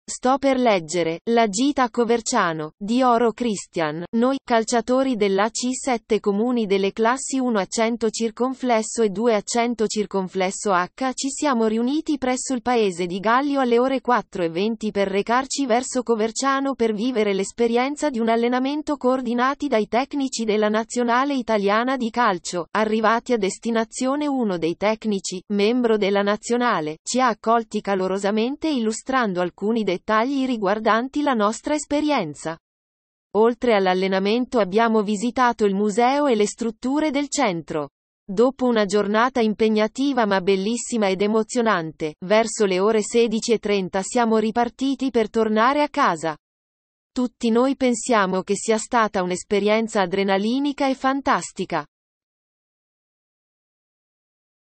Sto per leggere La gita a Coverciano, di Oro Christian. Noi, calciatori dell'AC7 comuni delle classi 1 a 100 circonflesso e 2 a 100 circonflesso H, ci siamo riuniti presso il paese di Gallio alle ore 4:20 per recarci verso Coverciano per vivere l'esperienza di un allenamento coordinati dai tecnici della nazionale italiana di calcio. Arrivati a destinazione, uno dei tecnici, membro della nazionale, ci ha accolti calorosamente illustrando alcuni dettagli riguardanti la nostra esperienza. Oltre all'allenamento abbiamo visitato il museo e le strutture del centro. Dopo una giornata impegnativa ma bellissima ed emozionante, verso le ore 16:30 siamo ripartiti per tornare a casa. Tutti noi pensiamo che sia stata un'esperienza adrenalinica e fantastica.